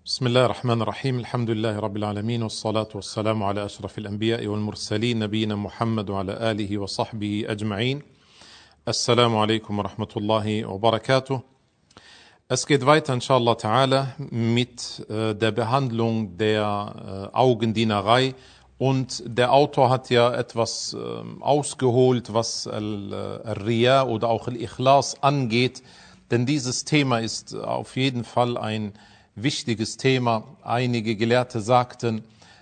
بسم الله الرحمن الرحيم الحمد لله رب العالمين والصلاة والسلام على أشرف الأنبياء والمرسلين نبينا محمد وعلى آله وصحبه أجمعين. Assalamu alaikum wa rahmatullahi wa barakatuh. Es geht weiter, inshallah ta'ala, mit der Behandlung der Augendienerei. Und der Autor hat ja etwas ausgeholt, was Al-Riya oder auch Al-Ikhlas angeht. Denn dieses Thema ist auf jeden Fall ein wichtiges Thema. Einige Gelehrte sagten,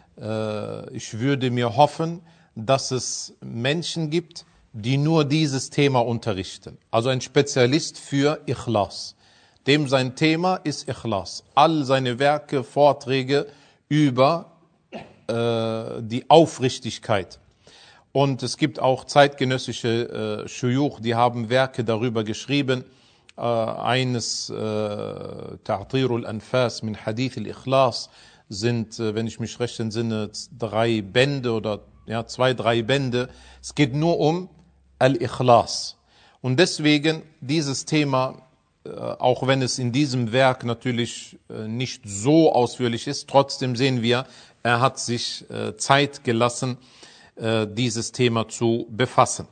ich würde mir hoffen, dass es Menschen gibt, die nur dieses Thema unterrichten. Also ein Spezialist für Ikhlas. Dem sein Thema ist Ikhlas. All seine Werke, Vorträge über die Aufrichtigkeit. Und es gibt auch zeitgenössische Shuyukh, die haben Werke darüber geschrieben. Eines Ta'tirul Anfas min Hadith al-Ikhlas sind, wenn ich mich recht entsinne, 3 Bände oder 2-3 Bände. Es geht nur um Al-Ikhlas. Und deswegen dieses Thema, auch wenn es in diesem Werk natürlich nicht so ausführlich ist, trotzdem sehen wir, er hat sich Zeit gelassen, dieses Thema zu befassen.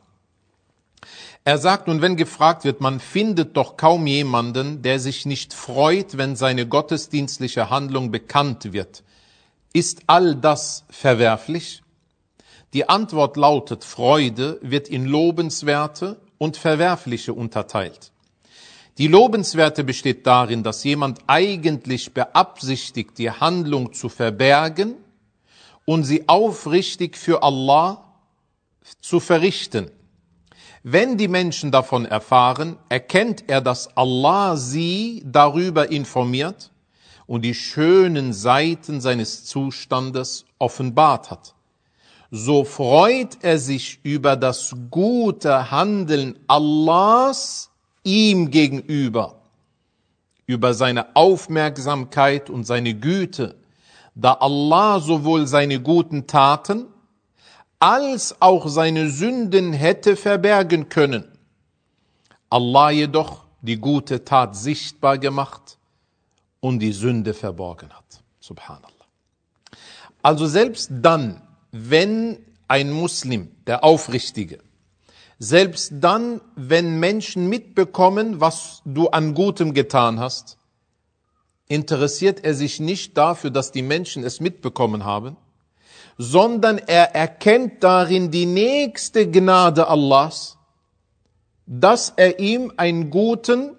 Er sagt, und wenn gefragt wird, man findet doch kaum jemanden, der sich nicht freut, wenn seine gottesdienstliche Handlung bekannt wird. Ist all das verwerflich? Die Antwort lautet, Freude wird in lobenswerte und verwerfliche unterteilt. Die lobenswerte besteht darin, dass jemand eigentlich beabsichtigt, die Handlung zu verbergen und sie aufrichtig für Allah zu verrichten. Wenn die Menschen davon erfahren, erkennt er, dass Allah sie darüber informiert und die schönen Seiten seines Zustandes offenbart hat. So freut er sich über das gute Handeln Allahs ihm gegenüber, über seine Aufmerksamkeit und seine Güte, da Allah sowohl seine guten Taten als auch seine Sünden hätte verbergen können. Allah jedoch die gute Tat sichtbar gemacht und die Sünde verborgen hat. Subhanallah. Also selbst dann, wenn ein Muslim, der Aufrichtige, selbst dann, wenn Menschen mitbekommen, was du an Gutem getan hast, interessiert er sich nicht dafür, dass die Menschen es mitbekommen haben, sondern er erkennt darin die nächste Gnade Allahs, dass er ihm einen guten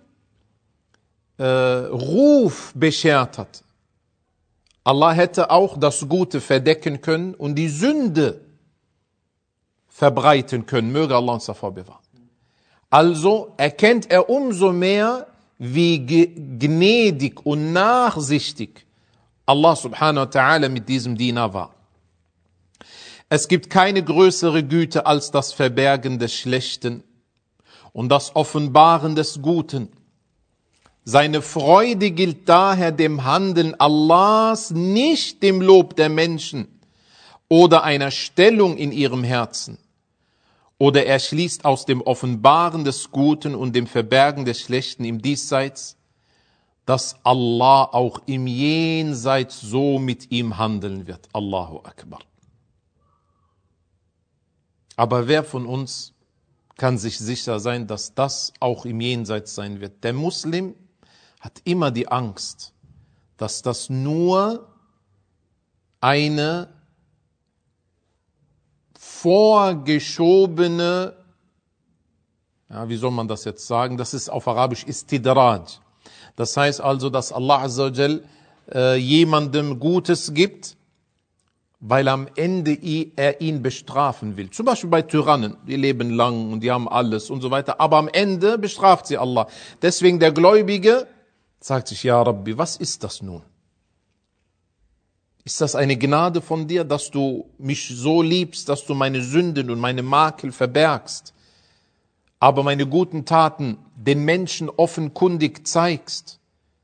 Ruf beschert hat. Allah hätte auch das Gute verdecken können und die Sünde verbreiten können. Möge Allah uns davor bewahren. Also erkennt er umso mehr, wie gnädig und nachsichtig Allah subhanahu wa ta'ala mit diesem Diener war. Es gibt keine größere Güte als das Verbergen des Schlechten und das Offenbaren des Guten. Seine Freude gilt daher dem Handeln Allahs, nicht dem Lob der Menschen oder einer Stellung in ihrem Herzen. Oder er schließt aus dem Offenbaren des Guten und dem Verbergen des Schlechten im Diesseits, dass Allah auch im Jenseits so mit ihm handeln wird. Allahu Akbar. Aber wer von uns kann sich sicher sein, dass das auch im Jenseits sein wird? Der Muslim hat immer die Angst, dass das nur eine vorgeschobene, wie soll man das jetzt sagen? Das ist auf Arabisch Istidraj. Das heißt also, dass Allah Azza wa Jal jemandem Gutes gibt, weil am Ende er ihn bestrafen will. Zum Beispiel bei Tyrannen, die leben lang und die haben alles und so weiter, aber am Ende bestraft sie Allah. Deswegen der Gläubige sagt sich, ja Rabbi, was ist das nun? Ist das eine Gnade von dir, dass du mich so liebst, dass du meine Sünden und meine Makel verbergst, aber meine guten Taten den Menschen offenkundig zeigst?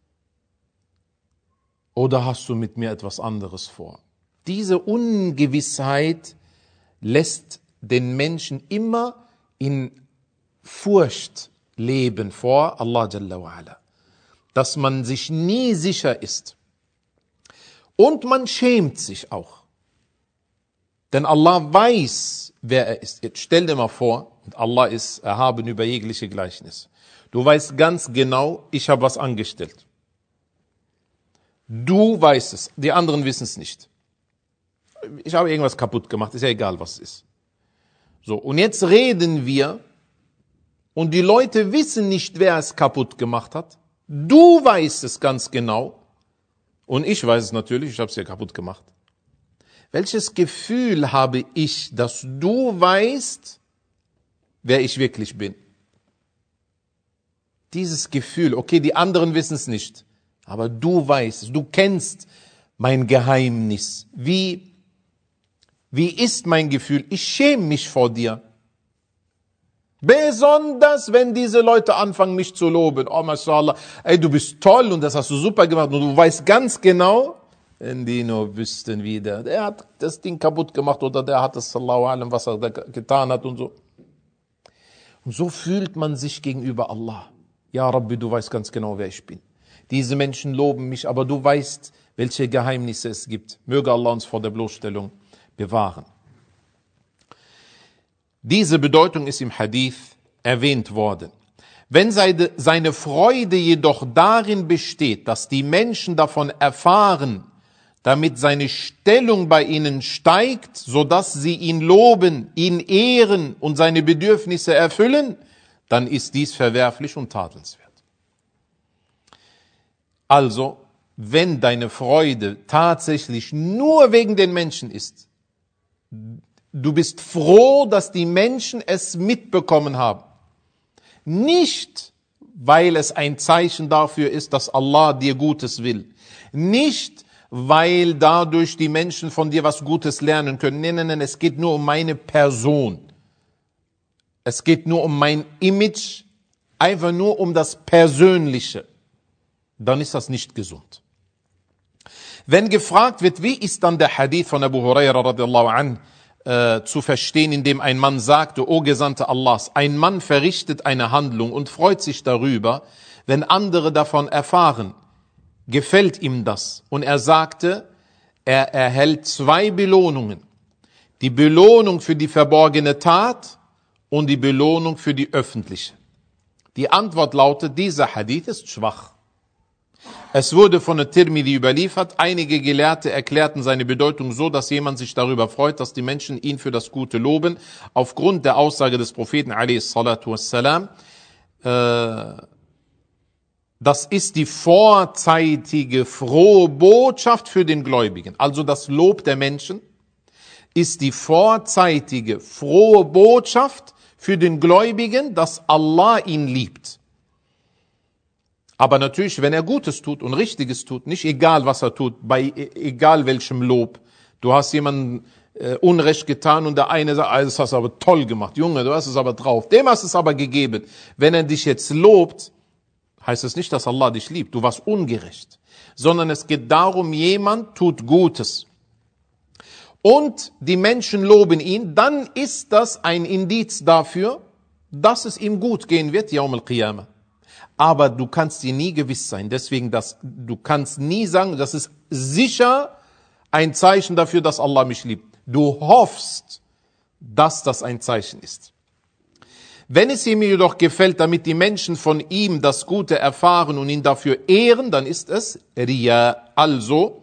Oder hast du mit mir etwas anderes vor? Diese Ungewissheit lässt den Menschen immer in Furcht leben vor Allah Jalla wa Ala. Dass man sich nie sicher ist. Und man schämt sich auch. Denn Allah weiß, wer er ist. Jetzt stell dir mal vor, Allah ist erhaben über jegliche Gleichnis. Du weißt ganz genau, ich habe was angestellt. Du weißt es, die anderen wissen es nicht. Ich habe irgendwas kaputt gemacht, ist ja egal, was es ist. So, und jetzt reden wir und die Leute wissen nicht, wer es kaputt gemacht hat. Du weißt es ganz genau und ich weiß es natürlich, ich habe es ja kaputt gemacht. Welches Gefühl habe ich, dass du weißt, wer ich wirklich bin? Dieses Gefühl, okay, die anderen wissen es nicht, aber du weißt es, du kennst mein Geheimnis. Wie ist mein Gefühl? Ich schäme mich vor dir. Besonders, wenn diese Leute anfangen, mich zu loben. Oh, mashallah, ey, du bist toll und das hast du super gemacht. Und du weißt ganz genau, wenn die nur wüssten wieder, der hat das Ding kaputt gemacht oder der hat das, sallallahu alaihi, was er da getan hat und so. Und so fühlt man sich gegenüber Allah. Ja, Rabbi, du weißt ganz genau, wer ich bin. Diese Menschen loben mich, aber du weißt, welche Geheimnisse es gibt. Möge Allah uns vor der Bloßstellung bewahren. Diese Bedeutung ist im Hadith erwähnt worden. Wenn seine Freude jedoch darin besteht, dass die Menschen davon erfahren, damit seine Stellung bei ihnen steigt, sodass sie ihn loben, ihn ehren und seine Bedürfnisse erfüllen, dann ist dies verwerflich und tadelnswert. Also, wenn deine Freude tatsächlich nur wegen den Menschen ist, du bist froh, dass die Menschen es mitbekommen haben. Nicht, weil es ein Zeichen dafür ist, dass Allah dir Gutes will. Nicht, weil dadurch die Menschen von dir was Gutes lernen können. Nein, es geht nur um meine Person. Es geht nur um mein Image, einfach nur um das Persönliche. Dann ist das nicht gesund. Wenn gefragt wird, wie ist dann der Hadith von Abu Huraira radiallahu anh zu verstehen, indem ein Mann sagte, O Gesandte Allahs, ein Mann verrichtet eine Handlung und freut sich darüber, wenn andere davon erfahren, gefällt ihm das. Und er sagte, er erhält 2 Belohnungen. Die Belohnung für die verborgene Tat und die Belohnung für die öffentliche. Die Antwort lautet, dieser Hadith ist schwach. Es wurde von der Tirmidhi überliefert, einige Gelehrte erklärten seine Bedeutung so, dass jemand sich darüber freut, dass die Menschen ihn für das Gute loben, aufgrund der Aussage des Propheten a.s.w. Das ist die vorzeitige frohe Botschaft für den Gläubigen. Also das Lob der Menschen ist die vorzeitige frohe Botschaft für den Gläubigen, dass Allah ihn liebt. Aber natürlich, wenn er Gutes tut und Richtiges tut, nicht egal was er tut, bei egal welchem Lob. Du hast jemandem Unrecht getan und der eine sagt, das hast du aber toll gemacht, Junge, du hast es aber drauf, dem hast du es aber gegeben. Wenn er dich jetzt lobt, heißt es nicht, dass Allah dich liebt, du warst ungerecht. Sondern es geht darum, jemand tut Gutes. Und die Menschen loben ihn, dann ist das ein Indiz dafür, dass es ihm gut gehen wird, Yaum al-Qiyamah. Aber du kannst dir nie gewiss sein. Deswegen, du kannst nie sagen, das ist sicher ein Zeichen dafür, dass Allah mich liebt. Du hoffst, dass das ein Zeichen ist. Wenn es ihm jedoch gefällt, damit die Menschen von ihm das Gute erfahren und ihn dafür ehren, dann ist es Riya, also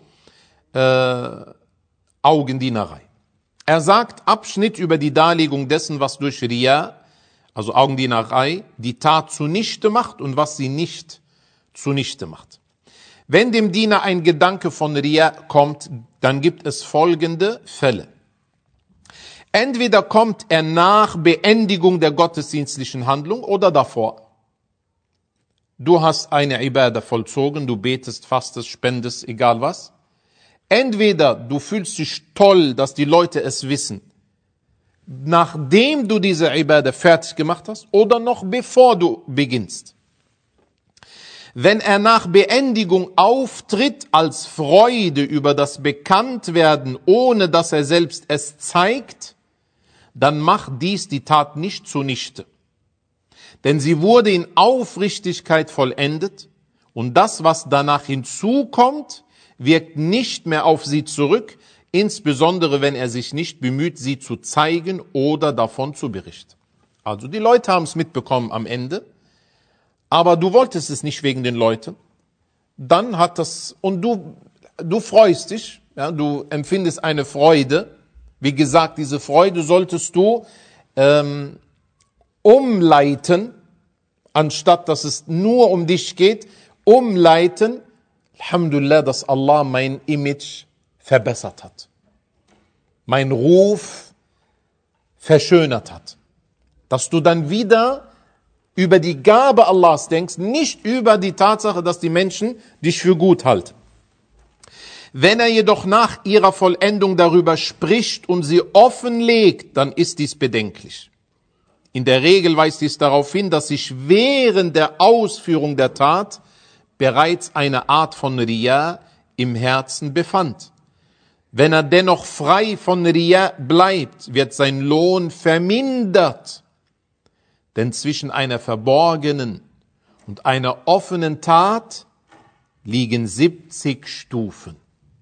Augendienerei. Er sagt, Abschnitt über die Darlegung dessen, was durch Riya, also Augendienerei, die Tat zunichte macht und was sie nicht zunichte macht. Wenn dem Diener ein Gedanke von Riya kommt, dann gibt es folgende Fälle. Entweder kommt er nach Beendigung der gottesdienstlichen Handlung oder davor. Du hast eine Ibadah vollzogen, du betest, fastest, spendest, egal was. Entweder du fühlst dich toll, dass die Leute es wissen, nachdem du diese Ibadah fertig gemacht hast oder noch bevor du beginnst. Wenn er nach Beendigung auftritt als Freude über das Bekanntwerden, ohne dass er selbst es zeigt, dann macht dies die Tat nicht zunichte. Denn sie wurde in Aufrichtigkeit vollendet und das, was danach hinzukommt, wirkt nicht mehr auf sie zurück, insbesondere wenn er sich nicht bemüht, sie zu zeigen oder davon zu berichten. Also die Leute haben es mitbekommen am Ende, aber du wolltest es nicht wegen den Leuten. Dann hat das, und du freust dich, ja, du empfindest eine Freude. Wie gesagt, diese Freude solltest du umleiten, anstatt dass es nur um dich geht, umleiten. Alhamdulillah, dass Allah mein Image verbessert hat, mein Ruf verschönert hat. Dass du dann wieder über die Gabe Allahs denkst, nicht über die Tatsache, dass die Menschen dich für gut halten. Wenn er jedoch nach ihrer Vollendung darüber spricht und sie offenlegt, dann ist dies bedenklich. In der Regel weist dies darauf hin, dass sich während der Ausführung der Tat bereits eine Art von Riya im Herzen befand. Wenn er dennoch frei von Riya bleibt, wird sein Lohn vermindert. Denn zwischen einer verborgenen und einer offenen Tat liegen 70 Stufen.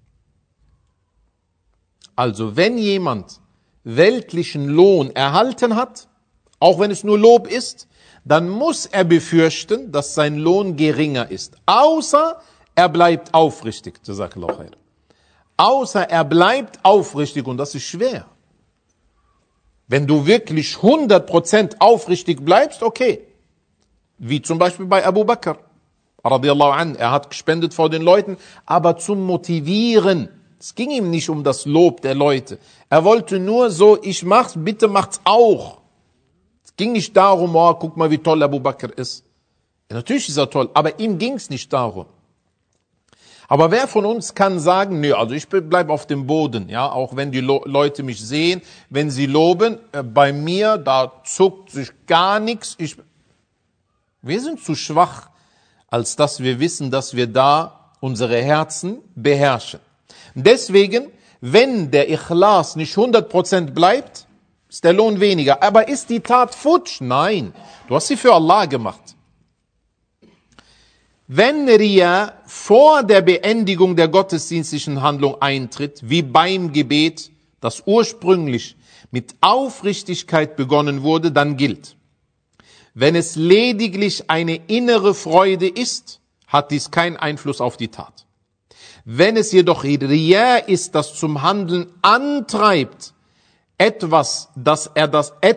Also wenn jemand weltlichen Lohn erhalten hat, auch wenn es nur Lob ist, dann muss er befürchten, dass sein Lohn geringer ist. Außer er bleibt aufrichtig. Jazakallahu khair. Außer er bleibt aufrichtig, und das ist schwer. Wenn du wirklich 100% aufrichtig bleibst, okay. Wie zum Beispiel bei Abu Bakr, radiallahu anh, er hat gespendet vor den Leuten, aber zum Motivieren. Es ging ihm nicht um das Lob der Leute. Er wollte nur so, ich mach's, bitte macht's auch. Es ging nicht darum, oh, guck mal, wie toll Abu Bakr ist. Ja, natürlich ist er toll, aber ihm ging's nicht darum. Aber wer von uns kann sagen, nö, also ich bleib auf dem Boden, ja, auch wenn die Leute mich sehen, wenn sie loben, bei mir, da zuckt sich gar nichts. Wir sind zu schwach, als dass wir wissen, dass wir da unsere Herzen beherrschen. Deswegen, wenn der Ikhlas nicht 100% bleibt, ist der Lohn weniger. Aber ist die Tat futsch? Nein, du hast sie für Allah gemacht. Wenn Riya vor der Beendigung der gottesdienstlichen Handlung eintritt, wie beim Gebet, das ursprünglich mit Aufrichtigkeit begonnen wurde, dann gilt: Wenn es lediglich eine innere Freude ist, hat dies keinen Einfluss auf die Tat. Wenn es jedoch Riya ist, das zum Handeln antreibt, dass er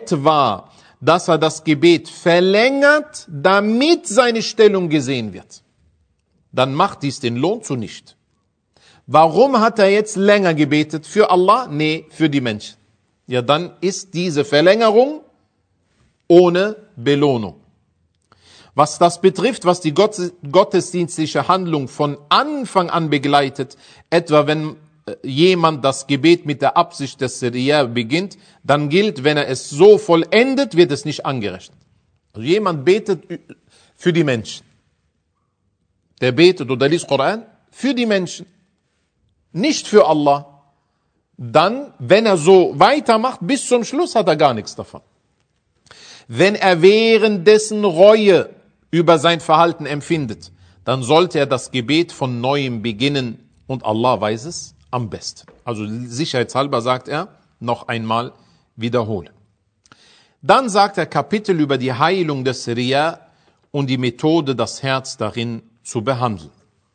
das Gebet verlängert, damit seine Stellung gesehen wird, dann macht dies den Lohn zunichte. Warum hat er jetzt länger gebetet? Für Allah? Nee, für die Menschen. Ja, dann ist diese Verlängerung ohne Belohnung. Was das betrifft, was die gottesdienstliche Handlung von Anfang an begleitet, etwa wenn jemand das Gebet mit der Absicht des Riya beginnt, dann gilt, wenn er es so vollendet, wird es nicht angerechnet. Also jemand betet für die Menschen. Der betet oder liest Koran für die Menschen, nicht für Allah. Dann, wenn er so weitermacht, bis zum Schluss hat er gar nichts davon. Wenn er währenddessen Reue über sein Verhalten empfindet, dann sollte er das Gebet von Neuem beginnen, und Allah weiß es am besten. Also sicherheitshalber sagt er, noch einmal wiederholen. Dann sagt er Kapitel über die Heilung des Riya und die Methode, das Herz darin zu behandeln.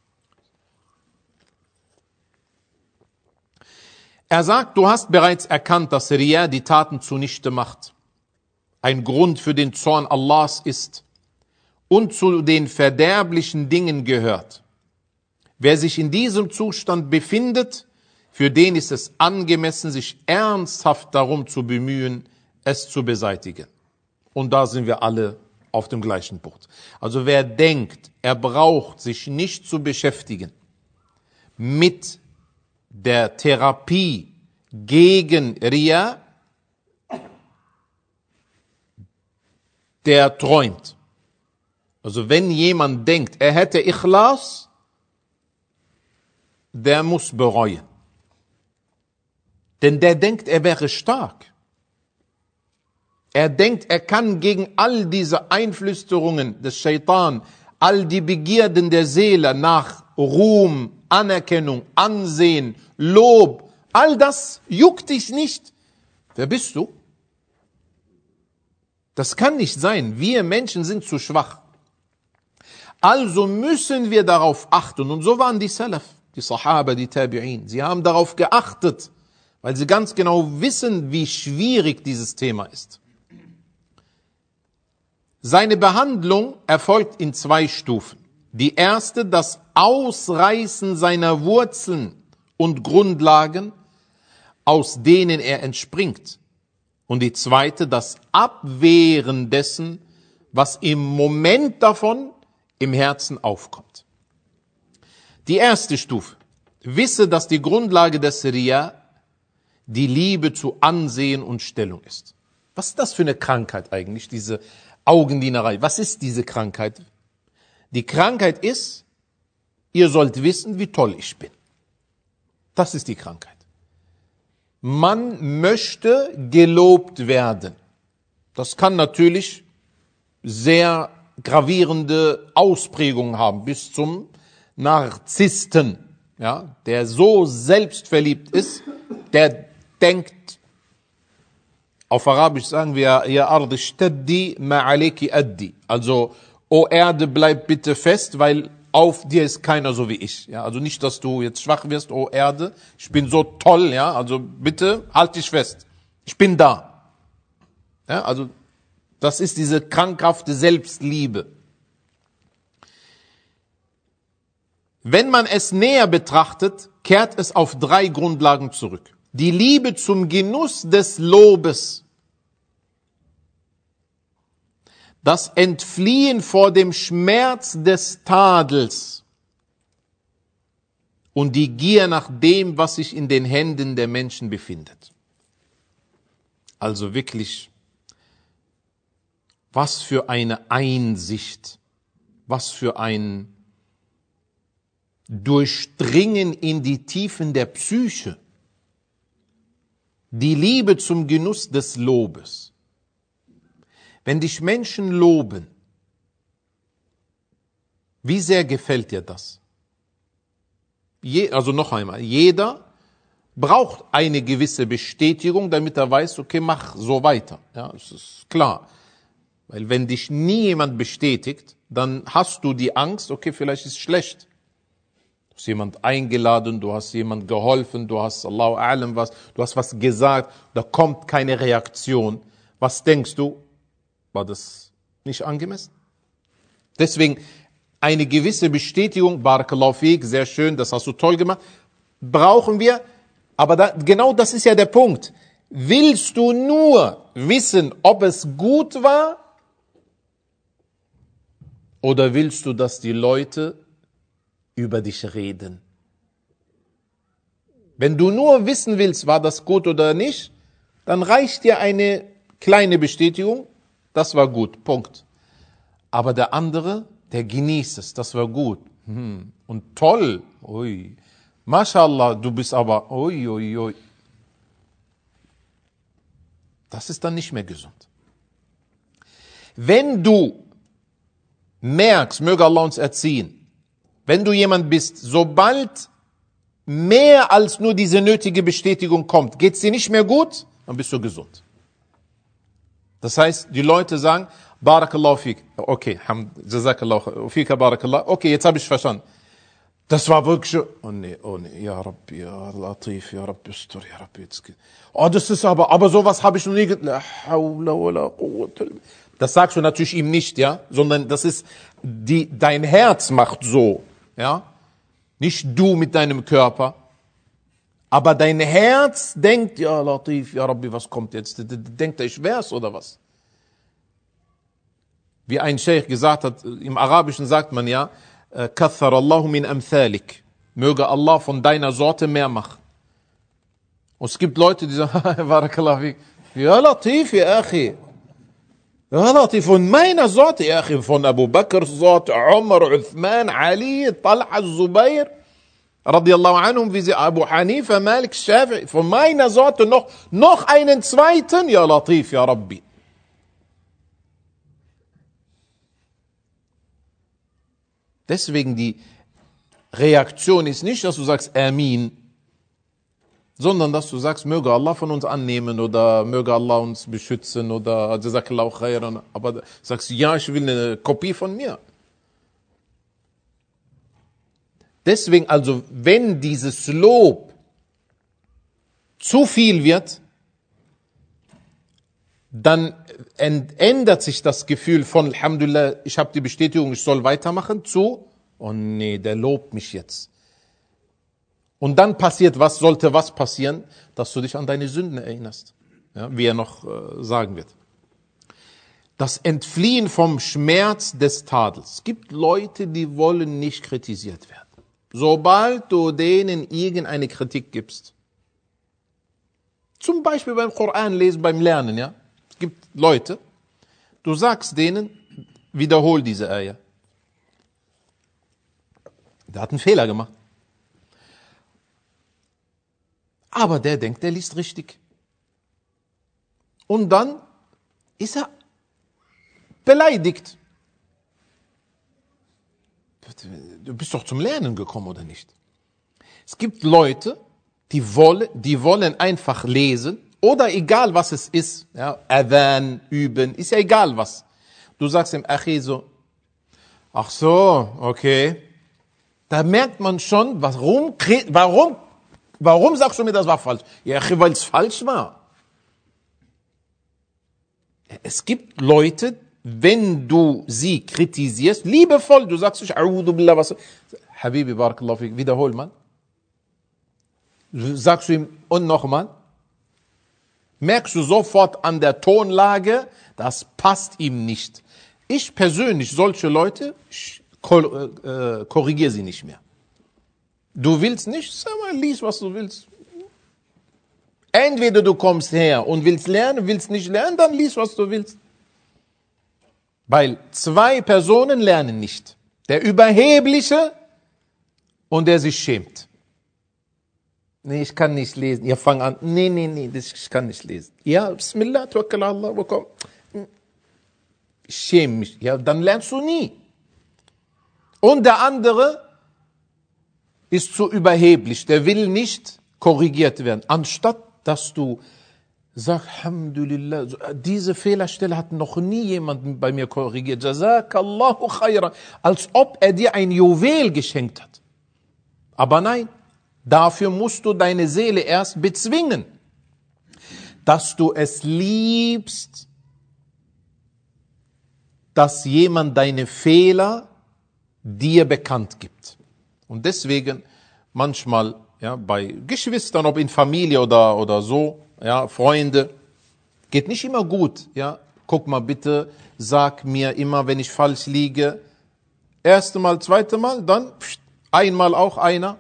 Er sagt, du hast bereits erkannt, dass Riya die Taten zunichte macht, ein Grund für den Zorn Allahs ist und zu den verderblichen Dingen gehört. Wer sich in diesem Zustand befindet, für den ist es angemessen, sich ernsthaft darum zu bemühen, es zu beseitigen. Und da sind wir alle auf dem gleichen Boot. Also wer denkt, er braucht sich nicht zu beschäftigen mit der Therapie gegen Riya, der träumt. Also wenn jemand denkt, er hätte Ikhlas, der muss bereuen. Denn der denkt, er wäre stark. Er denkt, er kann gegen all diese Einflüsterungen des Shaitan, all die Begierden der Seele nach Ruhm, Anerkennung, Ansehen, Lob, all das juckt dich nicht. Wer bist du? Das kann nicht sein. Wir Menschen sind zu schwach. Also müssen wir darauf achten. Und so waren die Salaf, die Sahaba, die Tabi'in. Sie haben darauf geachtet, weil sie ganz genau wissen, wie schwierig dieses Thema ist. Seine Behandlung erfolgt in 2 Stufen. Die erste, das Ausreißen seiner Wurzeln und Grundlagen, aus denen er entspringt. Und die zweite, das Abwehren dessen, was im Moment davon im Herzen aufkommt. Die erste Stufe. Wisse, dass die Grundlage des Riya die Liebe zu Ansehen und Stellung ist. Was ist das für eine Krankheit eigentlich, diese Augendienerei? Was ist diese Krankheit? Die Krankheit ist, ihr sollt wissen, wie toll ich bin. Das ist die Krankheit. Man möchte gelobt werden. Das kann natürlich sehr gravierende Ausprägungen haben, bis zum Narzissten, ja, der so selbstverliebt ist, der denkt, auf Arabisch sagen wir, ja Ardi staddi ma aleki addi. Also, o Erde, bleib bitte fest, weil auf dir ist keiner so wie ich. Ja, also nicht, dass du jetzt schwach wirst, o Erde, ich bin so toll, ja, also bitte halt dich fest. Ich bin da. Ja, also das ist diese krankhafte Selbstliebe. Wenn man es näher betrachtet, kehrt es auf 3 Grundlagen zurück. Die Liebe zum Genuss des Lobes, das Entfliehen vor dem Schmerz des Tadels und die Gier nach dem, was sich in den Händen der Menschen befindet. Also wirklich, was für eine Einsicht, was für ein Durchdringen in die Tiefen der Psyche. Die Liebe zum Genuss des Lobes. Wenn dich Menschen loben, wie sehr gefällt dir das? Also noch einmal, jeder braucht eine gewisse Bestätigung, damit er weiß, okay, mach so weiter. Ja, das ist klar. Weil wenn dich nie jemand bestätigt, dann hast du die Angst, okay, vielleicht ist es schlecht. Du hast jemand eingeladen, du hast jemand geholfen, du hast Allahu A'lam was, du hast was gesagt, da kommt keine Reaktion. Was denkst du? War das nicht angemessen? Deswegen eine gewisse Bestätigung, Barakallahu Fik, sehr schön, das hast du toll gemacht, brauchen wir, aber genau das ist ja der Punkt. Willst du nur wissen, ob es gut war, oder willst du, dass die Leute über dich reden? Wenn du nur wissen willst, war das gut oder nicht, dann reicht dir eine kleine Bestätigung, das war gut, Punkt. Aber der andere, der genießt es, das war gut. Und toll, ui, Mashallah, du bist aber, ui, ui, ui. Das ist dann nicht mehr gesund. Wenn du merkst, möge Allah uns erziehen, wenn du jemand bist, sobald mehr als nur diese nötige Bestätigung kommt, geht's dir nicht mehr gut, dann bist du gesund. Das heißt, die Leute sagen, Barakallahu fik, okay, Jazakallahu fika, Barakallahu, okay, jetzt habe ich verstanden. Das war wirklich so, oh nee, ja Rabbi, ja Latif, ja Rabbi, Stur, ja Rabbi, jetzt geht. Oh, das ist aber sowas habe ich noch nie gedacht. Das sagst du natürlich ihm nicht, ja, sondern das ist dein Herz macht so, ja, nicht du mit deinem Körper, aber dein Herz denkt, ja Latif, ja Rabbi, was kommt jetzt? Denkt er, ich wär's oder was? Wie ein Sheikh gesagt hat, im Arabischen sagt man ja, Kathar Allahu min amthalik, möge Allah von deiner Sorte mehr machen. Und es gibt Leute, die sagen, Barakallahu fik, ja Latif, ja Akhi, ja Latif, von meiner Sorte, ja Akhi, von Abu Bakrs Sorte, Umar, Uthman, Ali, Talha, Zubair, radiallahu anhum, wie sie Abu Hanifa, Malik, Shafi'i, von meiner Sorte noch einen zweiten, ja Latif, ja Rabbi. Deswegen Reaktion ist nicht, dass du sagst Amin, sondern dass du sagst, möge Allah von uns annehmen oder möge Allah uns beschützen oder Jazakallahu khairan, aber du sagst, ja, ich will eine Kopie von mir. Deswegen also, wenn dieses Lob zu viel wird, dann ändert sich das Gefühl von Alhamdulillah, ich habe die Bestätigung, ich soll weitermachen, zu, oh nee, der lobt mich jetzt. Und dann passiert was, sollte was passieren, dass du dich an deine Sünden erinnerst, ja, wie er noch sagen wird. Das Entfliehen vom Schmerz des Tadels. Es gibt Leute, die wollen nicht kritisiert werden. Sobald du denen irgendeine Kritik gibst, zum Beispiel beim Koran lesen, beim Lernen, ja, es gibt Leute, du sagst denen, wiederhol diese Ayah. Der hat einen Fehler gemacht. Aber der denkt, der liest richtig. Und dann ist er beleidigt. Du bist doch zum Lernen gekommen, oder nicht? Es gibt Leute, die wollen einfach lesen, oder egal was es ist, ja, Adhan, üben, ist ja egal was. Du sagst dem Achi so, ach so, okay. Da merkt man schon, warum sagst du mir, das war falsch? Ja, weil es falsch war. Es gibt Leute, wenn du sie kritisierst, liebevoll, du sagst nicht, A'udhu billah, was, Habibi, barakallahu fik, wiederhol mal. Sagst du ihm, und nochmal. Merkst du sofort an der Tonlage, das passt ihm nicht. Ich persönlich, solche Leute, korrigiere sie nicht mehr. Du willst nicht, sag mal, lies, was du willst. Entweder du kommst her und willst lernen, willst nicht lernen, dann lies, was du willst. Weil zwei Personen lernen nicht. Der Überhebliche und der sich schämt. Nee, ich kann nicht lesen. Ja, fang an. Nee, ich kann nicht lesen. Ja, Bismillah, Tawakkal Allah, komm. Ich schäme mich. Ja, dann lernst du nie. Und der andere ist zu überheblich. Der will nicht korrigiert werden. Anstatt, dass du sagst, Alhamdulillah, diese Fehlerstelle hat noch nie jemand bei mir korrigiert. Jazakallahu khayran. Als ob er dir ein Juwel geschenkt hat. Aber nein. Dafür musst du deine Seele erst bezwingen, dass du es liebst, dass jemand deine Fehler dir bekannt gibt. Und deswegen manchmal, ja, bei Geschwistern, ob in Familie oder so, ja, Freunde, geht nicht immer gut, ja. Guck mal bitte, sag mir immer, wenn ich falsch liege, erste Mal, zweite Mal, dann einmal auch einer.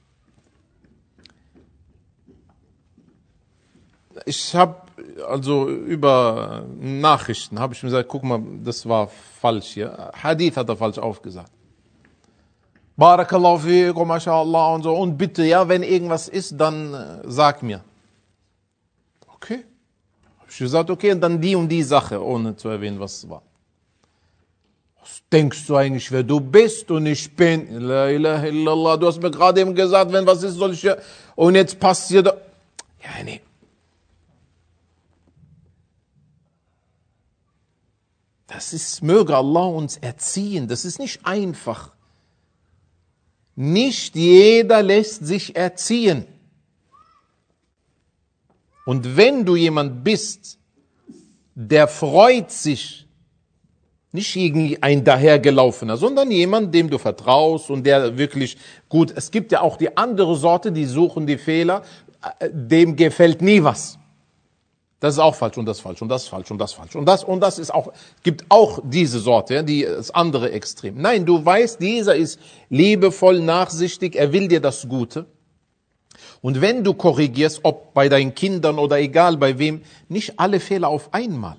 Ich habe also über Nachrichten habe ich mir gesagt, guck mal, das war falsch hier. Hadith hat er falsch aufgesagt. Barakallahu fiikum, mashallah und so. Und bitte, ja, wenn irgendwas ist, dann sag mir. Okay. Habe ich gesagt, okay, und dann die und die Sache, ohne zu erwähnen, was es war. Was denkst du eigentlich, wer du bist und ich bin? La ilaha illallah, du hast mir gerade eben gesagt, wenn was ist, soll ich ja. Und jetzt passiert. Ja, nee. Das ist, möge Allah uns erziehen. Das ist nicht einfach. Nicht jeder lässt sich erziehen. Und wenn du jemand bist, der freut sich, nicht irgendwie ein dahergelaufener, sondern jemand, dem du vertraust und der wirklich gut, es gibt ja auch die andere Sorte, die suchen die Fehler, dem gefällt nie was. Das ist auch falsch und das ist falsch und das ist falsch und das ist falsch und das ist auch, gibt auch diese Sorte, ja, die das andere Extrem. Nein, du weißt, dieser ist liebevoll, nachsichtig, er will dir das Gute. Und wenn du korrigierst, ob bei deinen Kindern oder egal bei wem, nicht alle Fehler auf einmal.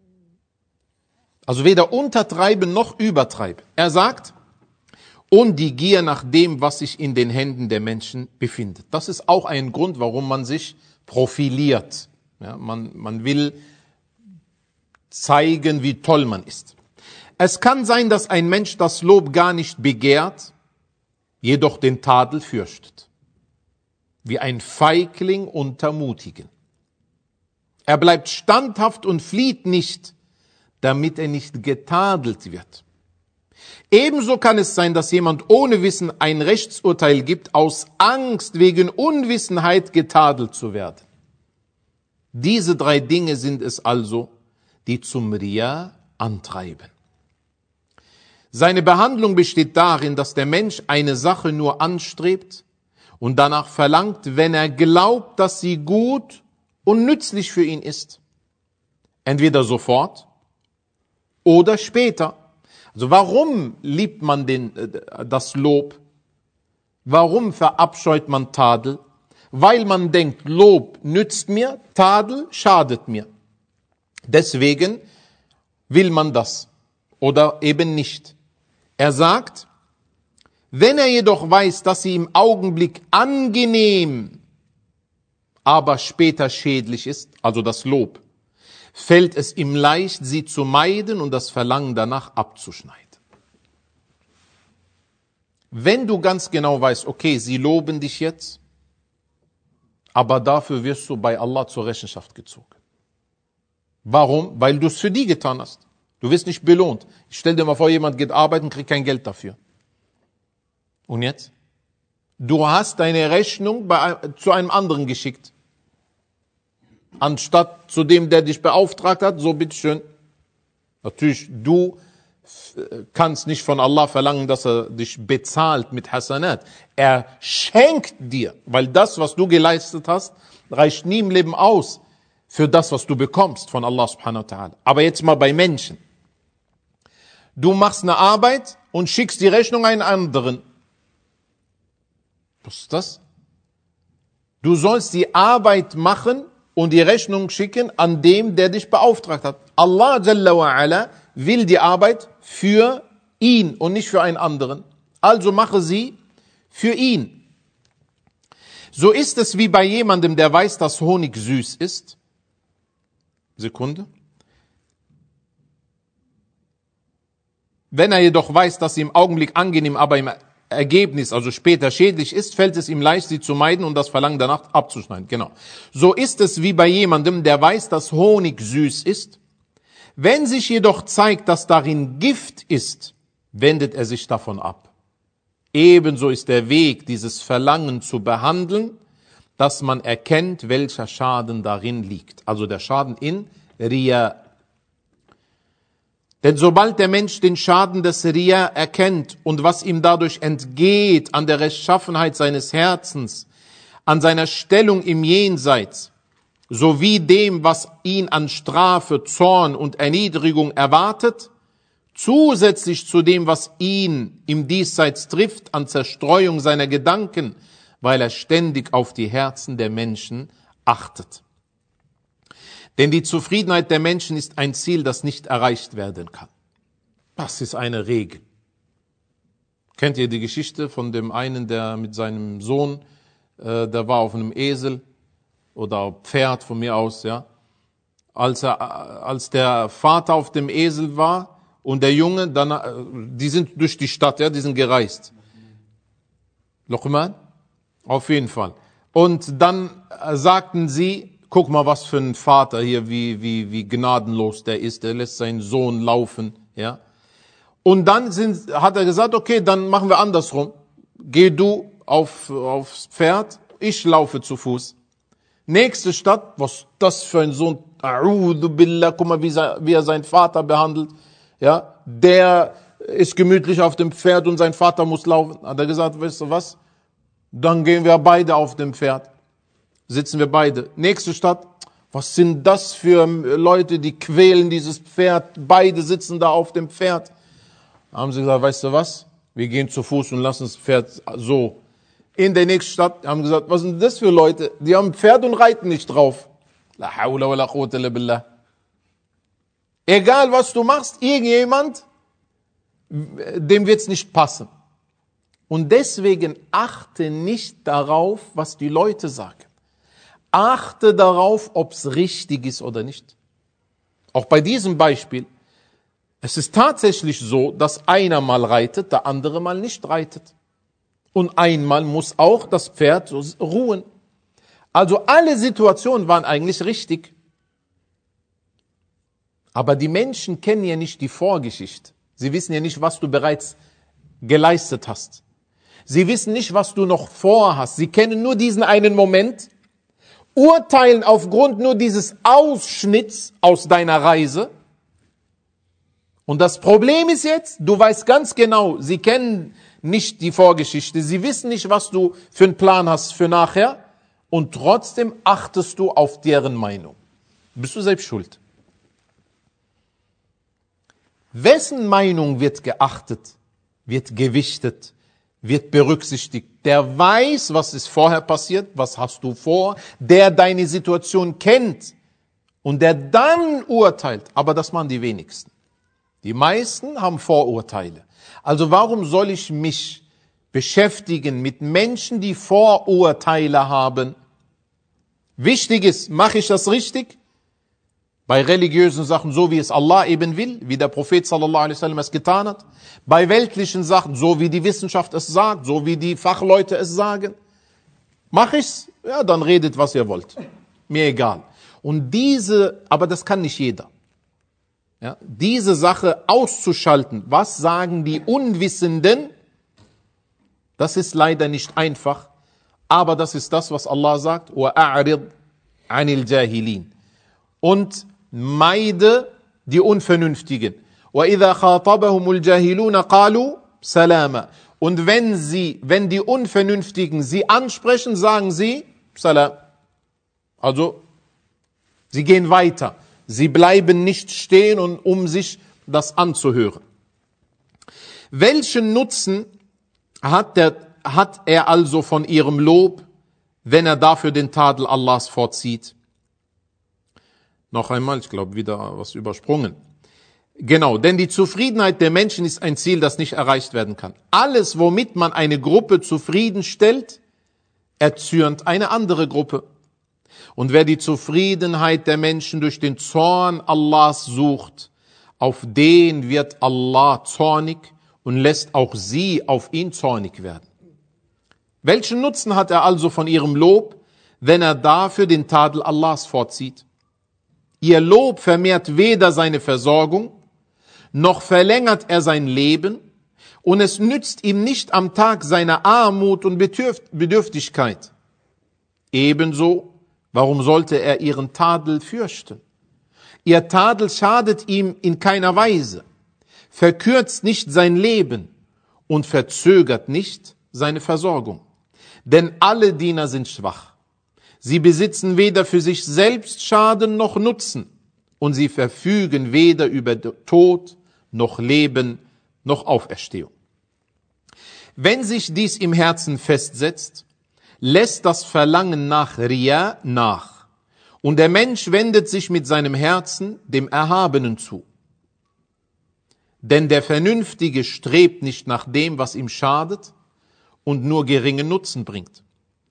Also weder untertreiben noch übertreiben. Er sagt, und die Gier nach dem, was sich in den Händen der Menschen befindet. Das ist auch ein Grund, warum man sich profiliert. Ja, man will zeigen, wie toll man ist. Es kann sein, dass ein Mensch das Lob gar nicht begehrt, jedoch den Tadel fürchtet, wie ein Feigling unter Mutigen. Er bleibt standhaft und flieht nicht, damit er nicht getadelt wird. Ebenso kann es sein, dass jemand ohne Wissen ein Rechtsurteil gibt, aus Angst wegen Unwissenheit getadelt zu werden. Diese 3 Dinge sind es also, die zum Riya antreiben. Seine Behandlung besteht darin, dass der Mensch eine Sache nur anstrebt und danach verlangt, wenn er glaubt, dass sie gut und nützlich für ihn ist. Entweder sofort oder später. Also warum liebt man das Lob? Warum verabscheut man Tadel? Weil man denkt, Lob nützt mir, Tadel schadet mir. Deswegen will man das oder eben nicht. Er sagt, wenn er jedoch weiß, dass sie im Augenblick angenehm, aber später schädlich ist, also das Lob, fällt es ihm leicht, sie zu meiden und das Verlangen danach abzuschneiden. Wenn du ganz genau weißt, okay, sie loben dich jetzt, aber dafür wirst du bei Allah zur Rechenschaft gezogen. Warum? Weil du es für die getan hast. Du wirst nicht belohnt. Ich stell dir mal vor, jemand geht arbeiten, kriegt kein Geld dafür. Und jetzt? Du hast deine Rechnung zu einem anderen geschickt. Anstatt zu dem, der dich beauftragt hat, so bitteschön. Natürlich, du kannst nicht von Allah verlangen, dass er dich bezahlt mit Hasanat. Er schenkt dir, weil das, was du geleistet hast, reicht nie im Leben aus für das, was du bekommst von Allah subhanahu wa ta'ala. Aber jetzt mal bei Menschen. Du machst eine Arbeit und schickst die Rechnung einen anderen. Was ist das? Du sollst die Arbeit machen und die Rechnung schicken an dem, der dich beauftragt hat. Allah Jalla wa Ala will die Arbeit für ihn und nicht für einen anderen. Also mache sie für ihn. So ist es wie bei jemandem, der weiß, dass Honig süß ist. Sekunde. Wenn er jedoch weiß, dass sie im Augenblick angenehm, aber im Ergebnis, also später schädlich ist, fällt es ihm leicht, sie zu meiden und das Verlangen danach abzuschneiden. Genau. So ist es wie bei jemandem, der weiß, dass Honig süß ist. Wenn sich jedoch zeigt, dass darin Gift ist, wendet er sich davon ab. Ebenso ist der Weg, dieses Verlangen zu behandeln, dass man erkennt, welcher Schaden darin liegt. Also der Schaden in Riya. Denn sobald der Mensch den Schaden des Riya erkennt und was ihm dadurch entgeht an der Rechtschaffenheit seines Herzens, an seiner Stellung im Jenseits, sowie dem, was ihn an Strafe, Zorn und Erniedrigung erwartet, zusätzlich zu dem, was ihn im Diesseits trifft, an Zerstreuung seiner Gedanken, weil er ständig auf die Herzen der Menschen achtet. Denn die Zufriedenheit der Menschen ist ein Ziel, das nicht erreicht werden kann. Das ist eine Regel. Kennt ihr die Geschichte von dem einen, der mit seinem Sohn, der war auf einem Esel oder Pferd von mir aus, ja. Als der Vater auf dem Esel war und der Junge, dann, die sind durch die Stadt, ja, die sind gereist. Luqman? Auf jeden Fall. Und dann sagten sie, guck mal, was für ein Vater hier, wie gnadenlos der ist. Der lässt seinen Sohn laufen, ja. Und dann hat er gesagt, okay, dann machen wir andersrum. Geh du aufs Pferd, ich laufe zu Fuß. Nächste Stadt, was ist das für ein Sohn? A'udhu billah, guck mal, wie er seinen Vater behandelt. Ja, der ist gemütlich auf dem Pferd und sein Vater muss laufen. Hat er gesagt, weißt du was? Dann gehen wir beide auf dem Pferd. Sitzen wir beide. Nächste Stadt, was sind das für Leute, die quälen dieses Pferd? Beide sitzen da auf dem Pferd. Haben sie gesagt, weißt du was? Wir gehen zu Fuß und lassen das Pferd so. In der nächsten Stadt haben gesagt, was sind das für Leute? Die haben ein Pferd und reiten nicht drauf. La hawla wa la quwwata illa billah. Egal was du machst, irgendjemand, dem wird's nicht passen. Und deswegen achte nicht darauf, was die Leute sagen. Achte darauf, ob's richtig ist oder nicht. Auch bei diesem Beispiel, es ist tatsächlich so, dass einer mal reitet, der andere mal nicht reitet. Und einmal muss auch das Pferd ruhen. Also alle Situationen waren eigentlich richtig. Aber die Menschen kennen ja nicht die Vorgeschichte. Sie wissen ja nicht, was du bereits geleistet hast. Sie wissen nicht, was du noch vorhast. Sie kennen nur diesen einen Moment, urteilen aufgrund nur dieses Ausschnitts aus deiner Reise. Und das Problem ist jetzt, du weißt ganz genau, sie kennen nicht die Vorgeschichte. Sie wissen nicht, was du für einen Plan hast für nachher. Und trotzdem achtest du auf deren Meinung. Bist du selbst schuld? Wessen Meinung wird geachtet, wird gewichtet, wird berücksichtigt? Der weiß, was ist vorher passiert, was hast du vor, der deine Situation kennt und der dann urteilt. Aber das machen die wenigsten. Die meisten haben Vorurteile. Also warum soll ich mich beschäftigen mit Menschen, die Vorurteile haben? Wichtig ist, mache ich das richtig? Bei religiösen Sachen, so wie es Allah eben will, wie der Prophet sallallahu alaihi wasallam es getan hat. Bei weltlichen Sachen, so wie die Wissenschaft es sagt, so wie die Fachleute es sagen. Mach ich's? Ja, dann redet, was ihr wollt. Mir egal. Und aber das kann nicht jeder. Ja, diese Sache auszuschalten, was sagen die Unwissenden, das ist leider nicht einfach. Aber das ist das, was Allah sagt. وَأَعْرِضْ عَنِ الْجَاهِلِينَ. Und meide die Unvernünftigen. وَإِذَا خَاطَبَهُمُ الْجَاهِلُونَ قَالُوا سَلَامًا. Und wenn die Unvernünftigen sie ansprechen, sagen sie Salam. Also, sie gehen weiter. Sie bleiben nicht stehen, um sich das anzuhören. Welchen Nutzen hat er also von ihrem Lob, wenn er dafür den Tadel Allahs vorzieht? Noch einmal, ich glaube, wieder was übersprungen. Genau, denn die Zufriedenheit der Menschen ist ein Ziel, das nicht erreicht werden kann. Alles, womit man eine Gruppe zufriedenstellt, erzürnt eine andere Gruppe. Und wer die Zufriedenheit der Menschen durch den Zorn Allahs sucht, auf den wird Allah zornig und lässt auch sie auf ihn zornig werden. Welchen Nutzen hat er also von ihrem Lob, wenn er dafür den Tadel Allahs vorzieht? Ihr Lob vermehrt weder seine Versorgung, noch verlängert er sein Leben, und es nützt ihm nicht am Tag seiner Armut und Bedürftigkeit. Ebenso, warum sollte er ihren Tadel fürchten? Ihr Tadel schadet ihm in keiner Weise, verkürzt nicht sein Leben und verzögert nicht seine Versorgung. Denn alle Diener sind schwach. Sie besitzen weder für sich selbst Schaden noch Nutzen und sie verfügen weder über Tod noch Leben noch Auferstehung. Wenn sich dies im Herzen festsetzt, lässt das Verlangen nach Riya nach und der Mensch wendet sich mit seinem Herzen dem Erhabenen zu. Denn der Vernünftige strebt nicht nach dem, was ihm schadet und nur geringen Nutzen bringt.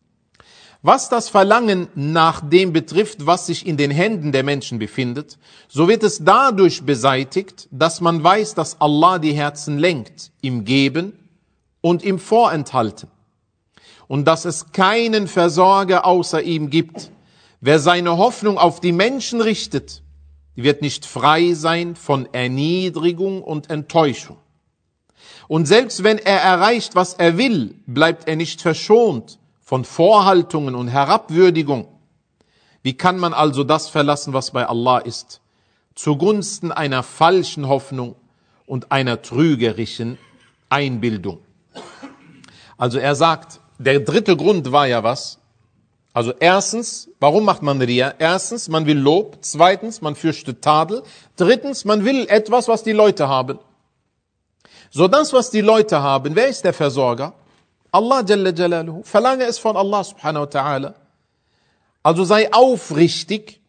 Was das Verlangen nach dem betrifft, was sich in den Händen der Menschen befindet, so wird es dadurch beseitigt, dass man weiß, dass Allah die Herzen lenkt, im Geben und im Vorenthalten. Und dass es keinen Versorger außer ihm gibt. Wer seine Hoffnung auf die Menschen richtet, wird nicht frei sein von Erniedrigung und Enttäuschung. Und selbst wenn er erreicht, was er will, bleibt er nicht verschont von Vorhaltungen und Herabwürdigung. Wie kann man also das verlassen, was bei Allah ist, zugunsten einer falschen Hoffnung und einer trügerischen Einbildung? Also er sagt, der dritte Grund war ja was? Also erstens, warum macht man Riya? Erstens, man will Lob. Zweitens, man fürchtet Tadel. Drittens, man will etwas, was die Leute haben. So das, was die Leute haben, wer ist der Versorger? Allah Jalla Jalaluhu. Verlange es von Allah subhanahu wa ta'ala. Also sei aufrichtig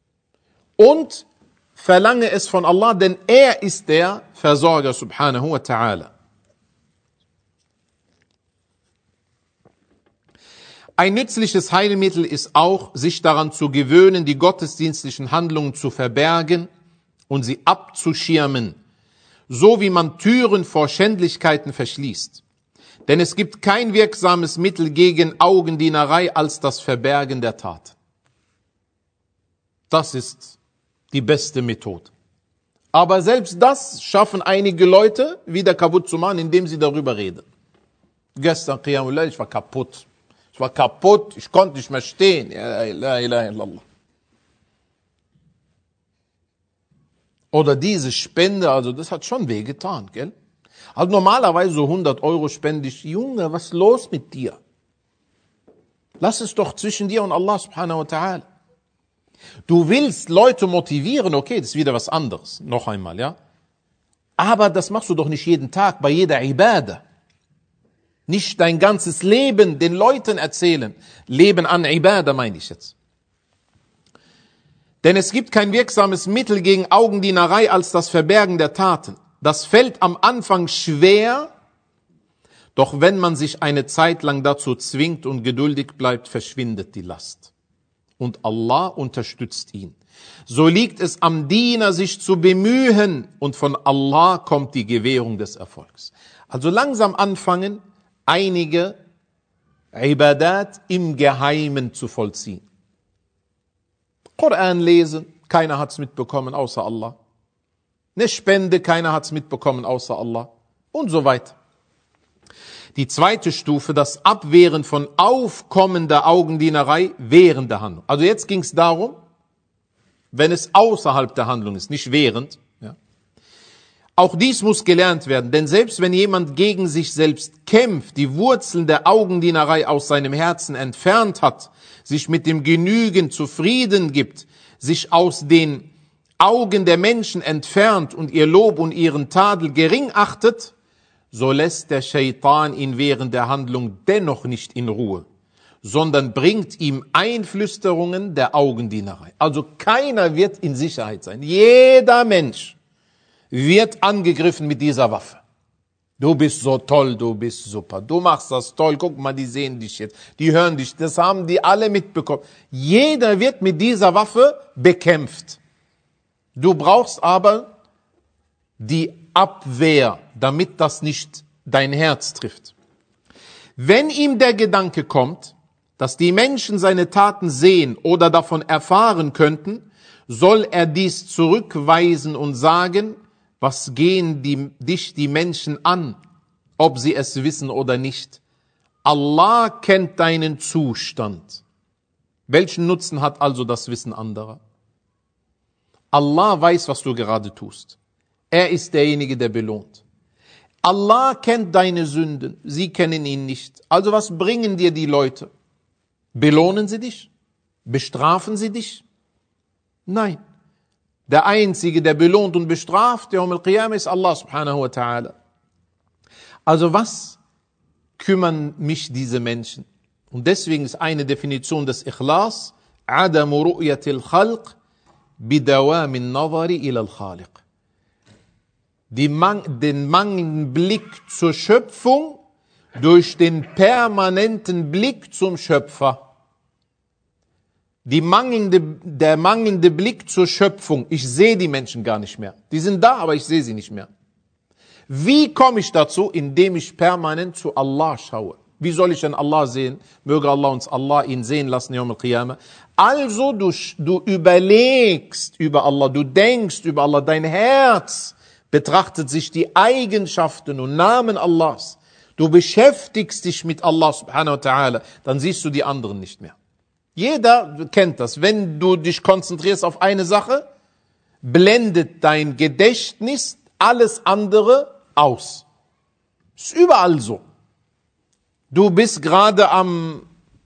und verlange es von Allah, denn er ist der Versorger subhanahu wa ta'ala. Ein nützliches Heilmittel ist auch, sich daran zu gewöhnen, die gottesdienstlichen Handlungen zu verbergen und sie abzuschirmen, so wie man Türen vor Schändlichkeiten verschließt. Denn es gibt kein wirksames Mittel gegen Augendienerei als das Verbergen der Tat. Das ist die beste Methode. Aber selbst das schaffen einige Leute wieder kaputt zu machen, indem sie darüber reden. Gestern Qiyamul Layl, ich war kaputt. Ich konnte nicht mehr stehen. La ilaha illallah. Oder diese Spende, also das hat schon wehgetan, gell? Also normalerweise so 100 Euro spende ich. Junge, was ist los mit dir? Lass es doch zwischen dir und Allah subhanahu wa ta'ala. Du willst Leute motivieren, okay, das ist wieder was anderes. Noch einmal, ja? Aber das machst du doch nicht jeden Tag, bei jeder Ibadah. Nicht dein ganzes Leben den Leuten erzählen. Leben an Ibadah meine ich jetzt. Denn es gibt kein wirksames Mittel gegen Augendienerei als das Verbergen der Taten. Das fällt am Anfang schwer, doch wenn man sich eine Zeit lang dazu zwingt und geduldig bleibt, verschwindet die Last. Und Allah unterstützt ihn. So liegt es am Diener, sich zu bemühen, und von Allah kommt die Gewährung des Erfolgs. Also langsam anfangen, einige Ibadat im Geheimen zu vollziehen. Koran lesen, keiner hat's mitbekommen außer Allah. Eine Spende, keiner hat's mitbekommen außer Allah. Und so weiter. Die zweite Stufe, das Abwehren von aufkommender Augendienerei während der Handlung. Also jetzt ging es darum, wenn es außerhalb der Handlung ist, nicht während. Ja. Auch dies muss gelernt werden, denn selbst wenn jemand gegen sich selbst kämpft, die Wurzeln der Augendienerei aus seinem Herzen entfernt hat, sich mit dem Genügen zufrieden gibt, sich aus den Augen der Menschen entfernt und ihr Lob und ihren Tadel gering achtet, so lässt der Scheitan ihn während der Handlung dennoch nicht in Ruhe, sondern bringt ihm Einflüsterungen der Augendienerei. Also keiner wird in Sicherheit sein. Jeder Mensch wird angegriffen mit dieser Waffe. Du bist so toll, du bist super, du machst das toll, guck mal, die sehen dich jetzt, die hören dich, das haben die alle mitbekommen. Jeder wird mit dieser Waffe bekämpft. Du brauchst aber die Abwehr, damit das nicht dein Herz trifft. Wenn ihm der Gedanke kommt, dass die Menschen seine Taten sehen oder davon erfahren könnten, soll er dies zurückweisen und sagen, was gehen dich die Menschen an, ob sie es wissen oder nicht? Allah kennt deinen Zustand. Welchen Nutzen hat also das Wissen anderer? Allah weiß, was du gerade tust. Er ist derjenige, der belohnt. Allah kennt deine Sünden, sie kennen ihn nicht. Also was bringen dir die Leute? Belohnen sie dich? Bestrafen sie dich? Nein. Der Einzige, der belohnt und bestraft, Yawm al-Qiyamah, ist Allah subhanahu wa ta'ala. Also was kümmern mich diese Menschen? Und deswegen ist eine Definition des Ikhlas, Adamu ru'yatil khalq bidawamin nazari ila al-Khaliq. Den mangelnden Blick zur Schöpfung durch den permanenten Blick zum Schöpfer. Der mangelnde Blick zur Schöpfung. Ich sehe die Menschen gar nicht mehr. Die sind da, aber ich sehe sie nicht mehr. Wie komme ich dazu? Indem ich permanent zu Allah schaue. Wie soll ich denn Allah sehen? Möge Allah uns ihn sehen lassen, Yawm al-Qiyamah. Also du überlegst über Allah, du denkst über Allah, dein Herz betrachtet sich die Eigenschaften und Namen Allahs. Du beschäftigst dich mit Allah subhanahu wa ta'ala, dann siehst du die anderen nicht mehr. Jeder kennt das. Wenn du dich konzentrierst auf eine Sache, blendet dein Gedächtnis alles andere aus. Ist überall so. Du bist gerade am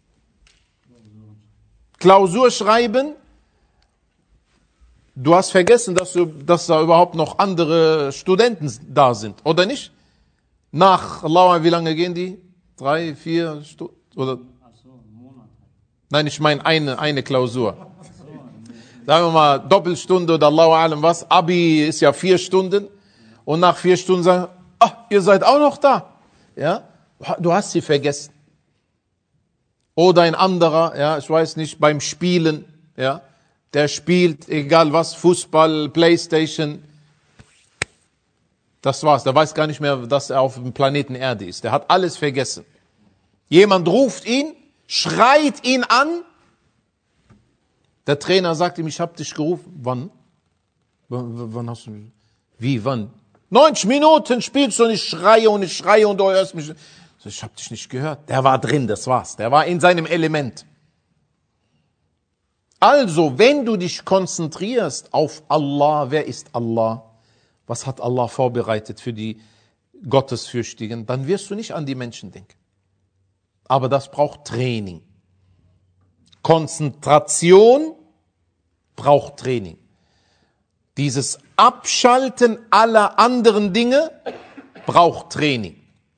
Klausur schreiben. Du hast vergessen, dass da überhaupt noch andere Studenten da sind, oder nicht? Nach Allah, wie lange gehen die? 3, 4 Stunden? Oder? Nein, ich meine eine Klausur. Sagen wir mal Doppelstunde oder Allahu Alam was. Abi ist ja 4 Stunden. Und nach 4 Stunden sagen, ihr seid auch noch da. Ja? Du hast sie vergessen. Oder ein anderer, ja, ich weiß nicht, beim Spielen, ja, der spielt, egal was, Fußball, Playstation. Das war's. Der weiß gar nicht mehr, dass er auf dem Planeten Erde ist. Der hat alles vergessen. Jemand ruft ihn, schreit ihn an. Der Trainer sagt ihm, ich habe dich gerufen. Wann? Wann hast du mich? Wie, wann? 90 Minuten spielst du und ich schreie und du hörst mich. Ich habe dich nicht gehört. Der war drin, das war's. Der war in seinem Element. Also, wenn du dich konzentrierst auf Allah, wer ist Allah? Was hat Allah vorbereitet für die Gottesfürchtigen? Dann wirst du nicht an die Menschen denken. Aber das braucht Training. Konzentration braucht Training. Dieses Abschalten aller anderen Dinge braucht Training.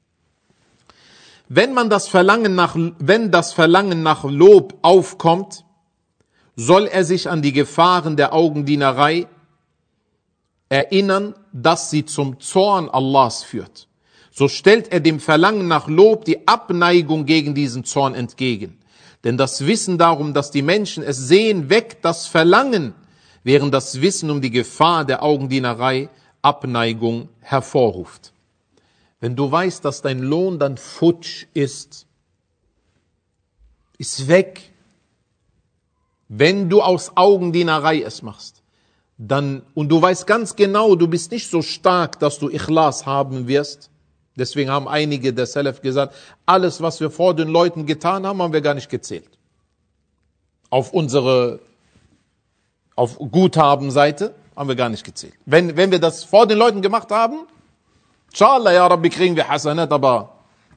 Wenn das Verlangen nach Lob aufkommt, soll er sich an die Gefahren der Augendienerei erinnern, dass sie zum Zorn Allahs führt. So stellt er dem Verlangen nach Lob die Abneigung gegen diesen Zorn entgegen. Denn das Wissen darum, dass die Menschen es sehen, weckt das Verlangen, während das Wissen um die Gefahr der Augendienerei Abneigung hervorruft. Wenn du weißt, dass dein Lohn dann futsch ist weg. Wenn du aus Augendienerei es machst, dann, und du weißt ganz genau, du bist nicht so stark, dass du Ikhlas haben wirst. Deswegen haben einige der Salaf gesagt, alles, was wir vor den Leuten getan haben, haben wir gar nicht gezählt. Auf Guthabenseite haben wir gar nicht gezählt. Wenn wir das vor den Leuten gemacht haben, inshallah, ya Rabbi, kriegen wir Hasanat, aber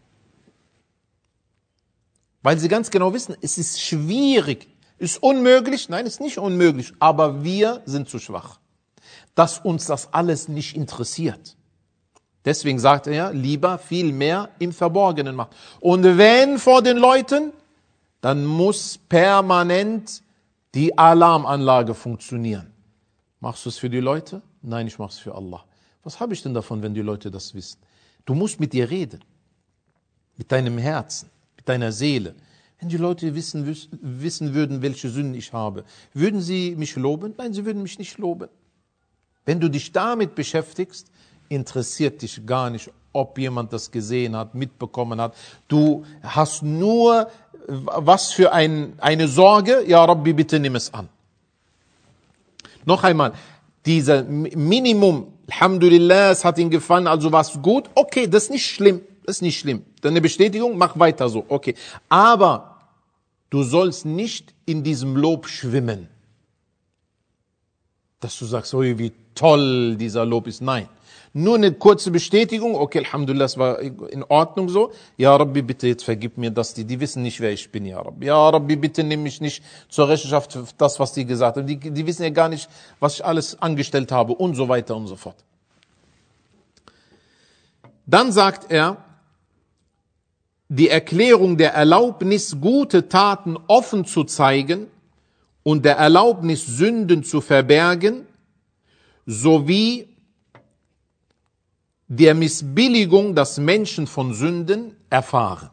weil sie ganz genau wissen, es ist schwierig, ist unmöglich, nein, ist nicht unmöglich, aber wir sind zu schwach, dass uns das alles nicht interessiert. Deswegen sagt er, lieber viel mehr im Verborgenen machen. Und wenn vor den Leuten, dann muss permanent die Alarmanlage funktionieren. Machst du es für die Leute? Nein, ich mache es für Allah. Was habe ich denn davon, wenn die Leute das wissen? Du musst mit dir reden, mit deinem Herzen, mit deiner Seele. Wenn die Leute wissen würden, welche Sünden ich habe, würden sie mich loben? Nein, sie würden mich nicht loben. Wenn du dich damit beschäftigst, interessiert dich gar nicht, ob jemand das gesehen hat, mitbekommen hat. Du hast nur was für eine Sorge, ja Rabbi, bitte nimm es an. Noch einmal, dieser Minimum, Alhamdulillah, es hat ihm gefallen, also war es gut, okay, das ist nicht schlimm, Deine Bestätigung, mach weiter so, okay. Aber du sollst nicht in diesem Lob schwimmen. Dass du sagst, oh, wie toll dieser Lob ist, nein. Nur eine kurze Bestätigung, okay, Alhamdulillah, es war in Ordnung so. Ja Rabbi, bitte jetzt vergib mir, dass die wissen nicht, wer ich bin, ja Rabbi. Ja Rabbi, bitte nimm mich nicht zur Rechenschaft für das, was die gesagt haben. Die wissen ja gar nicht, was ich alles angestellt habe und so weiter und so fort. Dann sagt er, die Erklärung der Erlaubnis, gute Taten offen zu zeigen und der Erlaubnis, Sünden zu verbergen, sowie der Missbilligung, dass Menschen von Sünden erfahren.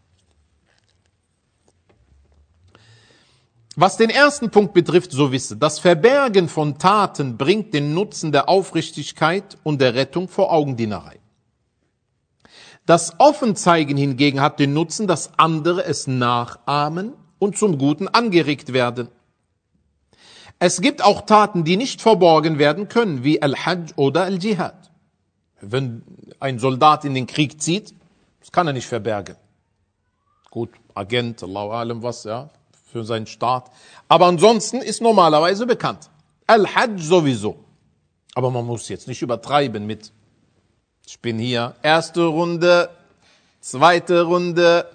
Was den ersten Punkt betrifft, so wisse, das Verbergen von Taten bringt den Nutzen der Aufrichtigkeit und der Rettung vor Augendienerei. Das Offenzeigen hingegen hat den Nutzen, dass andere es nachahmen und zum Guten angeregt werden. Es gibt auch Taten, die nicht verborgen werden können, wie Al-Hajj oder Al-Jihad. Wenn ein Soldat in den Krieg zieht, das kann er nicht verbergen. Gut, Agent, Allahu Alam was, ja, für seinen Staat. Aber ansonsten ist normalerweise bekannt. Al-Hajj sowieso. Aber man muss jetzt nicht übertreiben mit, ich bin hier, erste Runde, zweite Runde,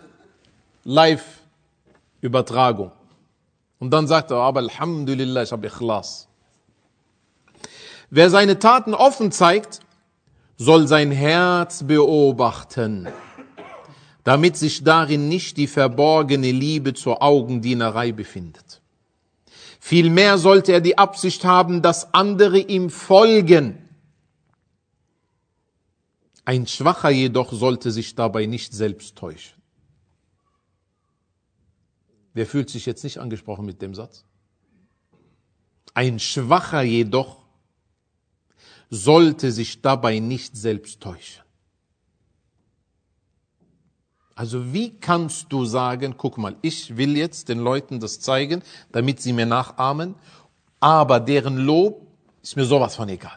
Live-Übertragung. Und dann sagt er, aber Alhamdulillah, ich habe Ikhlas. Wer seine Taten offen zeigt, soll sein Herz beobachten, damit sich darin nicht die verborgene Liebe zur Augendienerei befindet. Vielmehr sollte er die Absicht haben, dass andere ihm folgen. Ein Schwacher jedoch sollte sich dabei nicht selbst täuschen. Wer fühlt sich jetzt nicht angesprochen mit dem Satz? Ein Schwacher jedoch sollte sich dabei nicht selbst täuschen. Also wie kannst du sagen, guck mal, ich will jetzt den Leuten das zeigen, damit sie mir nachahmen, aber deren Lob ist mir sowas von egal.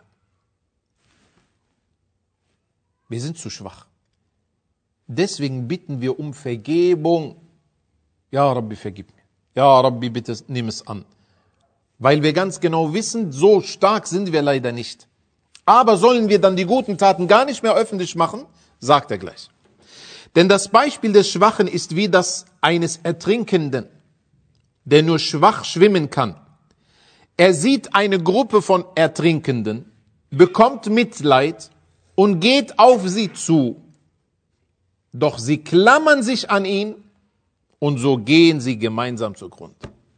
Wir sind zu schwach. Deswegen bitten wir um Vergebung. Ja, Rabbi, vergib mir. Ja, Rabbi, bitte nimm es an. Weil wir ganz genau wissen, so stark sind wir leider nicht. Aber sollen wir dann die guten Taten gar nicht mehr öffentlich machen? Sagt er gleich. Denn das Beispiel des Schwachen ist wie das eines Ertrinkenden, der nur schwach schwimmen kann. Er sieht eine Gruppe von Ertrinkenden, bekommt Mitleid und geht auf sie zu. Doch sie klammern sich an ihn und so gehen sie gemeinsam zugrunde.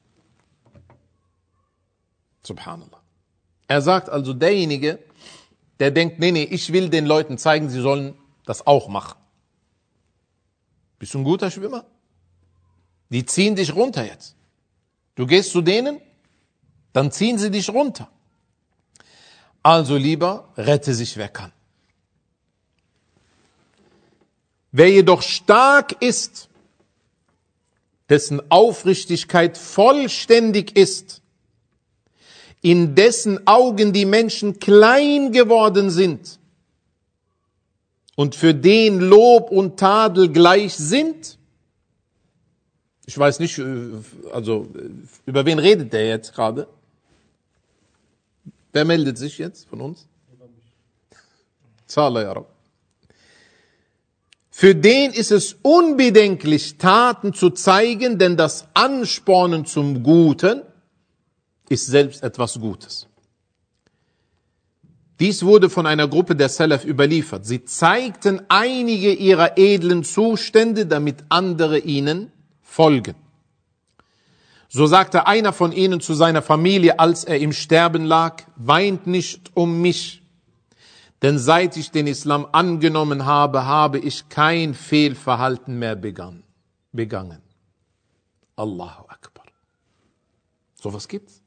Subhanallah. Er sagt also, derjenige, der denkt, nee, ich will den Leuten zeigen, sie sollen das auch machen. Bist du ein guter Schwimmer? Die ziehen dich runter jetzt. Du gehst zu denen, dann ziehen sie dich runter. Also lieber, rette sich, wer kann. Wer jedoch stark ist, dessen Aufrichtigkeit vollständig ist, in dessen Augen die Menschen klein geworden sind und für den Lob und Tadel gleich sind. Ich weiß nicht, also über wen redet der jetzt gerade? Wer meldet sich jetzt von uns? Zahler, ja Rabb. Für den ist es unbedenklich, Taten zu zeigen, denn das Anspornen zum Guten ist selbst etwas Gutes. Dies wurde von einer Gruppe der Salaf überliefert. Sie zeigten einige ihrer edlen Zustände, damit andere ihnen folgen. So sagte einer von ihnen zu seiner Familie, als er im Sterben lag: Weint nicht um mich, denn seit ich den Islam angenommen habe, habe ich kein Fehlverhalten mehr begangen. Allahu Akbar. So was gibt's.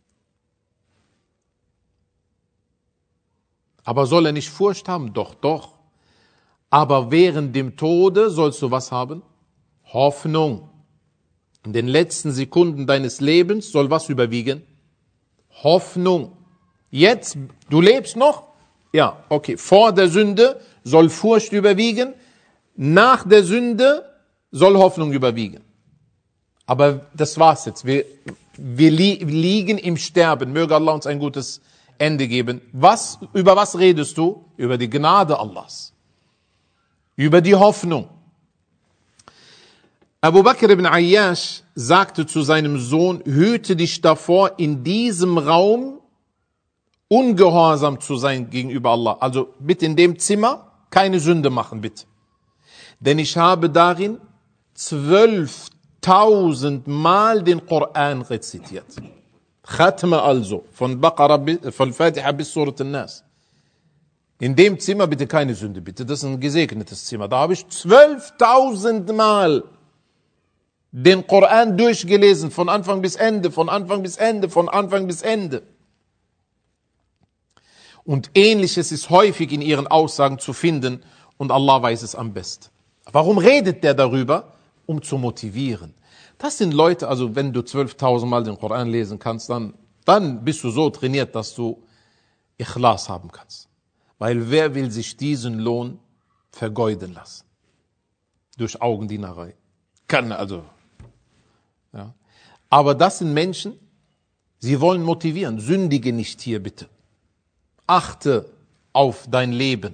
Aber soll er nicht Furcht haben? Doch, doch. Aber während dem Tode sollst du was haben? Hoffnung. In den letzten Sekunden deines Lebens soll was überwiegen? Hoffnung. Jetzt, du lebst noch? Ja, okay. Vor der Sünde soll Furcht überwiegen. Nach der Sünde soll Hoffnung überwiegen. Aber das war's jetzt. Wir liegen im Sterben. Möge Allah uns ein gutes Ende geben. Über was redest du? Über die Gnade Allahs. Über die Hoffnung. Abu Bakr ibn Ayyash sagte zu seinem Sohn: Hüte dich davor, in diesem Raum ungehorsam zu sein gegenüber Allah. Also bitte in dem Zimmer keine Sünde machen, bitte. Denn ich habe darin 12.000 Mal den Koran rezitiert. Khatma also, von Fatiha bis Surat al-Nas. In dem Zimmer bitte keine Sünde, bitte. Das ist ein gesegnetes Zimmer. Da habe ich 12.000 Mal den Koran durchgelesen, von Anfang bis Ende, von Anfang bis Ende, von Anfang bis Ende. Und Ähnliches ist häufig in ihren Aussagen zu finden und Allah weiß es am besten. Warum redet der darüber? Um zu motivieren. Das sind Leute, also wenn du 12.000 Mal den Koran lesen kannst, dann bist du so trainiert, dass du Ikhlas haben kannst. Weil wer will sich diesen Lohn vergeuden lassen? Durch Augendienerei. Kann also. Ja. Aber das sind Menschen, sie wollen motivieren. Sündige nicht hier bitte. Achte auf dein Leben.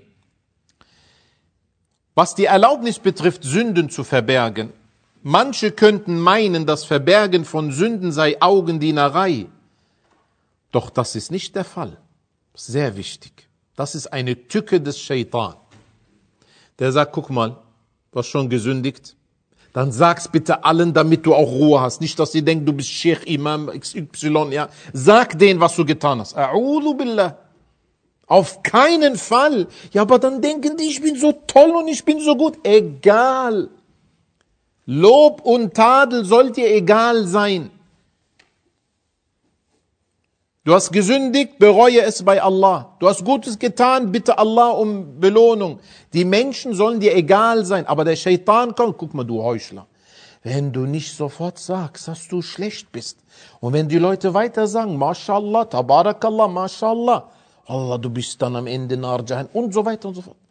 Was die Erlaubnis betrifft, Sünden zu verbergen, manche könnten meinen, das Verbergen von Sünden sei Augendienerei. Doch das ist nicht der Fall. Sehr wichtig. Das ist eine Tücke des Shaitan. Der sagt, guck mal, du hast schon gesündigt. Dann sag's bitte allen, damit du auch Ruhe hast. Nicht, dass sie denken, du bist Sheikh, Imam, XY, ja. Sag denen, was du getan hast. A'udhu billah. Auf keinen Fall. Ja, aber dann denken die, ich bin so toll und ich bin so gut. Egal. Lob und Tadel soll dir egal sein. Du hast gesündigt, bereue es bei Allah. Du hast Gutes getan, bitte Allah um Belohnung. Die Menschen sollen dir egal sein, aber der Shaitan kommt, guck mal, du Heuchler. Wenn du nicht sofort sagst, dass du schlecht bist, und wenn die Leute weiter sagen, Mashallah, Tabarakallah, Mashallah, Allah, du bist dann am Ende Nar Jahannam und so weiter und so fort.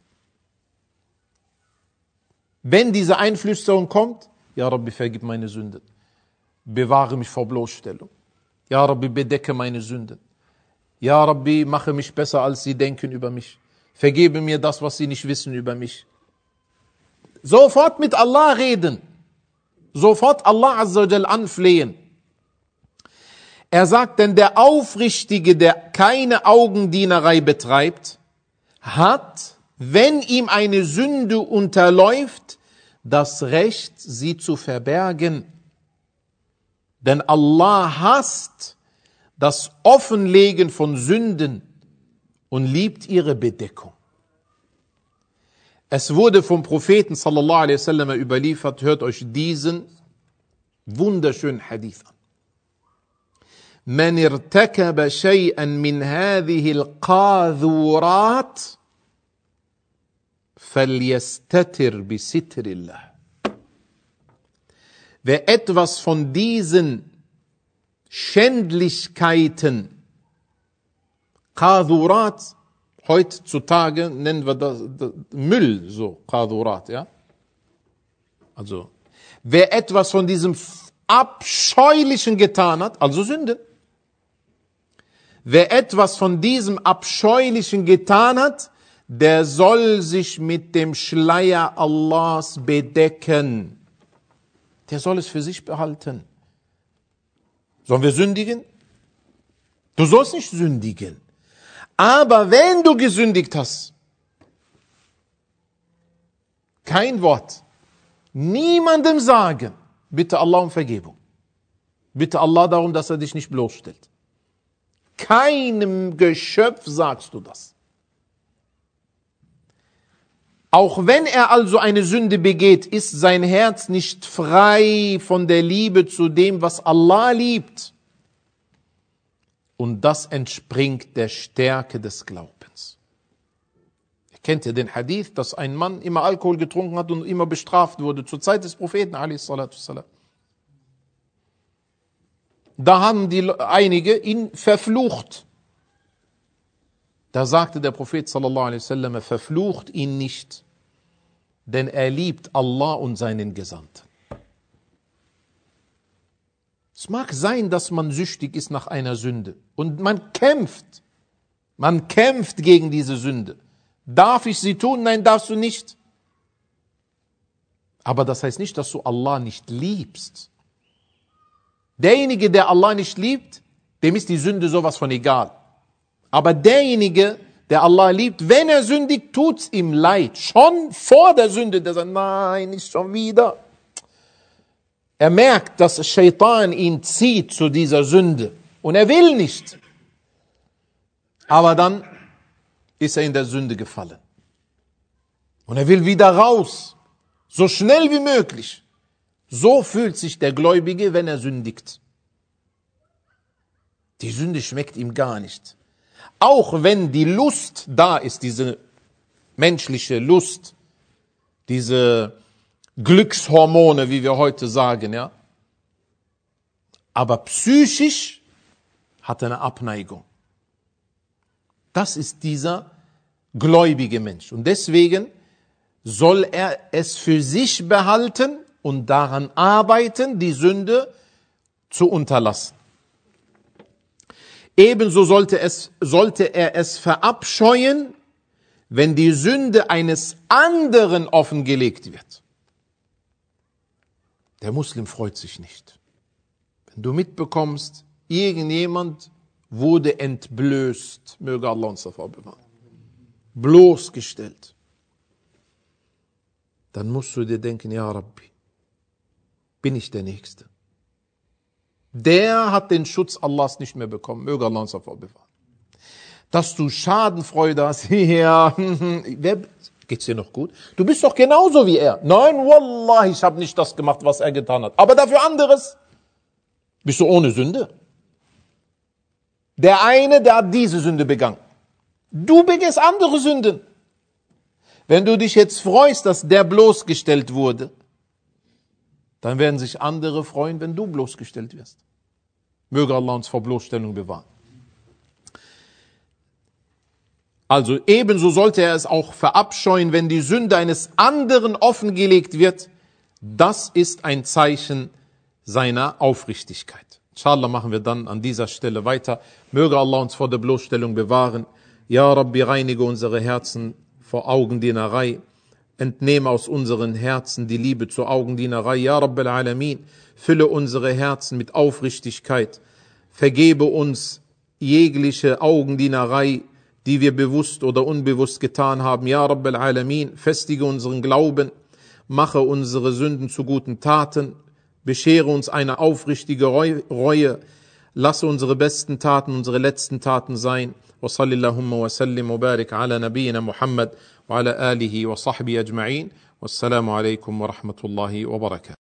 Wenn diese Einflüsterung kommt, Ja Rabbi, vergib meine Sünden. Bewahre mich vor Bloßstellung. Ja Rabbi, bedecke meine Sünden. Ja Rabbi, mache mich besser, als sie denken über mich. Vergebe mir das, was sie nicht wissen über mich. Sofort mit Allah reden. Sofort Allah Azza wa Jal anflehen. Er sagt, denn der Aufrichtige, der keine Augendienerei betreibt, hat, wenn ihm eine Sünde unterläuft, das Recht, sie zu verbergen. Denn Allah hasst das Offenlegen von Sünden und liebt ihre Bedeckung. Es wurde vom Propheten sallallahu alaihi wasallam überliefert, hört euch diesen wunderschönen Hadith an. Man irtakaba shay'an min hadhihi al-qadhurat falyastatir bi sitrillah. Wer etwas von diesen Schändlichkeiten, Qadhurat, heutzutage nennen wir das Müll, so Qadhurat, ja? Also, wer etwas von diesem Abscheulichen getan hat, also Sünde. Wer etwas von diesem Abscheulichen getan hat, der soll sich mit dem Schleier Allahs bedecken. Der soll es für sich behalten. Sollen wir sündigen? Du sollst nicht sündigen. Aber wenn du gesündigt hast, kein Wort, niemandem sagen, bitte Allah um Vergebung. Bitte Allah darum, dass er dich nicht bloßstellt. Keinem Geschöpf sagst du das. Auch wenn er also eine Sünde begeht, ist sein Herz nicht frei von der Liebe zu dem, was Allah liebt. Und das entspringt der Stärke des Glaubens. Ihr kennt ja den Hadith, dass ein Mann immer Alkohol getrunken hat und immer bestraft wurde, zur Zeit des Propheten, a.s. Da haben einige ihn verflucht. Da sagte der Prophet sallallahu alaihi wasallam, verflucht ihn nicht, denn er liebt Allah und seinen Gesandten. Es mag sein, dass man süchtig ist nach einer Sünde und man kämpft gegen diese Sünde. Darf ich sie tun? Nein, darfst du nicht. Aber das heißt nicht, dass du Allah nicht liebst. Derjenige, der Allah nicht liebt, dem ist die Sünde sowas von egal. Aber derjenige, der Allah liebt, wenn er sündigt, tut's ihm leid. Schon vor der Sünde, der sagt, nein, nicht schon wieder. Er merkt, dass Shaitan ihn zieht zu dieser Sünde. Und er will nicht. Aber dann ist er in der Sünde gefallen. Und er will wieder raus. So schnell wie möglich. So fühlt sich der Gläubige, wenn er sündigt. Die Sünde schmeckt ihm gar nicht. Auch wenn die Lust da ist, diese menschliche Lust, diese Glückshormone, wie wir heute sagen, ja. Aber psychisch hat er eine Abneigung. Das ist dieser gläubige Mensch. Und deswegen soll er es für sich behalten und daran arbeiten, die Sünde zu unterlassen. Ebenso sollte er es verabscheuen, wenn die Sünde eines anderen offengelegt wird. Der Muslim freut sich nicht. Wenn du mitbekommst, irgendjemand wurde entblößt, möge Allah uns davor bewahren, bloßgestellt, dann musst du dir denken, ja Rabbi, bin ich der Nächste? Der hat den Schutz Allahs nicht mehr bekommen, möge Allah uns davor bewahren. Dass du Schadenfreude hast, ja, geht's dir noch gut? Du bist doch genauso wie er. Nein, Wallah, ich habe nicht das gemacht, was er getan hat. Aber dafür anderes. Bist du ohne Sünde? Der eine, der hat diese Sünde begangen. Du begehst andere Sünden. Wenn du dich jetzt freust, dass der bloßgestellt wurde, dann werden sich andere freuen, wenn du bloßgestellt wirst. Möge Allah uns vor Bloßstellung bewahren. Also ebenso sollte er es auch verabscheuen, wenn die Sünde eines anderen offengelegt wird. Das ist ein Zeichen seiner Aufrichtigkeit. Inshallah machen wir dann an dieser Stelle weiter. Möge Allah uns vor der Bloßstellung bewahren. Ja Rabbi, reinige unsere Herzen vor Augendienerei. Entnehme aus unseren Herzen die Liebe zur Augendienerei. Ja Rabbil Alamin, fülle unsere Herzen mit Aufrichtigkeit. Vergebe uns jegliche Augendienerei, die wir bewusst oder unbewusst getan haben. Ja Rabbil Alamin, festige unseren Glauben, mache unsere Sünden zu guten Taten, beschere uns eine aufrichtige Reue, lasse unsere besten Taten unsere letzten Taten sein. Wa sallallahu wa sallim wa barik ala nabiyyina Muhammad wa ala alihi wa sahbihi ajma'in. Wassalamu alaikum wa rahmatullahi wa barakatuh.